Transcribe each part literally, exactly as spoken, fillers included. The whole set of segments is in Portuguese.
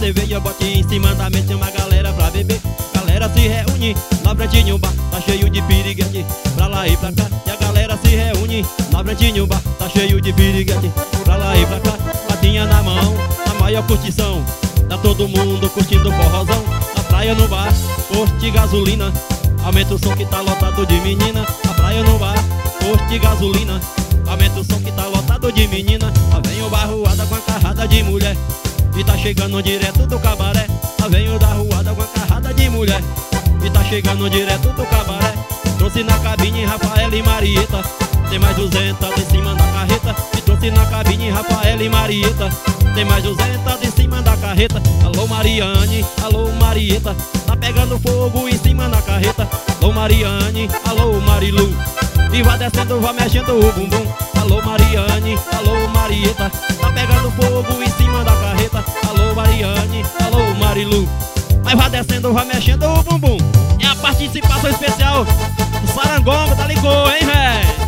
cerveja, bote em cima da mesa, tem uma galera pra beber. Galera se reúne na frente um bar, tá cheio de piriguete, pra lá e pra cá. E a galera se reúne na frente um bar, tá cheio de piriguete, pra lá e pra cá. Latinha na mão, a maior curtição, tá todo mundo curtindo forrozão. Na praia, no bar, posto de gasolina, aumenta o som que tá lotado de menina. Na praia, no bar, posto de gasolina, aumenta o som que tá lotado de menina. Lá vem o barroada com a carrada de mulher, e tá chegando direto do cabaré. Lá vem o da ruada com a carrada de mulher, e tá chegando direto do cabaré. Trouxe na cabine Rafael e Marieta, tem mais duzentas em cima da carreta. E trouxe na cabine Rafael e Marieta, tem mais duzentas em cima da carreta. Alô Mariane, alô Marieta, tá pegando fogo em cima da carreta. Alô Mariane, alô Marilu, e vai descendo, vai mexendo o bumbum. Alô Mariane, alô Marieta, tá pegando fogo em cima da carreta. Alô Mariane, alô Marilu, mas vai descendo, vai mexendo o bumbum. É a participação especial do Sarangongo, tá ligou, hein, véi?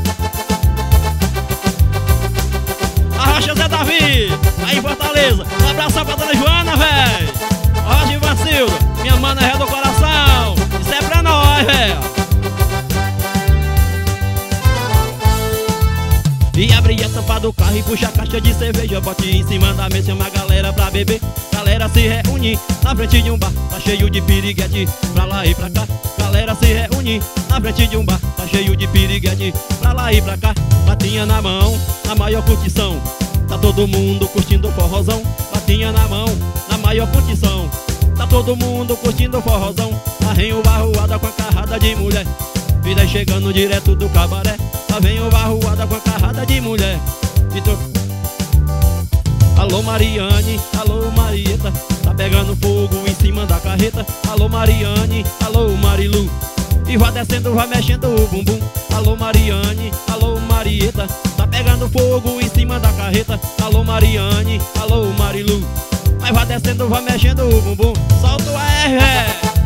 A Rocha Zé Davi, aí em Fortaleza. Um abraço pra dona Joana, véi. A Rocha Ivancildo, minha mana é do coração. Isso é pra nós, véi. E abre a tampa do carro e puxa a caixa de cerveja, bote em cima da mesa, chama a galera pra beber. Galera se reúne na frente de um bar, tá cheio de piriguete, pra lá e pra cá. Galera se reúne na frente de um bar, tá cheio de piriguete, pra lá e pra cá. Latinha na mão, na maior curtição, tá todo mundo curtindo forrozão. Latinha na mão, na maior curtição, tá todo mundo curtindo forrozão. Lá vem o barroada com a carrada de mulher, vida chegando direto do cabaré. Lá vem o barroada com a carrada de mulher, e tô... Alô Mariane, alô Marieta, tá pegando fogo em cima da carreta. Alô Mariane, alô Marilu, e vai descendo, vai mexendo o bumbum. Alô Mariane, alô Marieta, tá pegando fogo em cima da carreta. Alô Mariane, alô Marilu, mas vai descendo, vai mexendo o bumbum. Solta o R,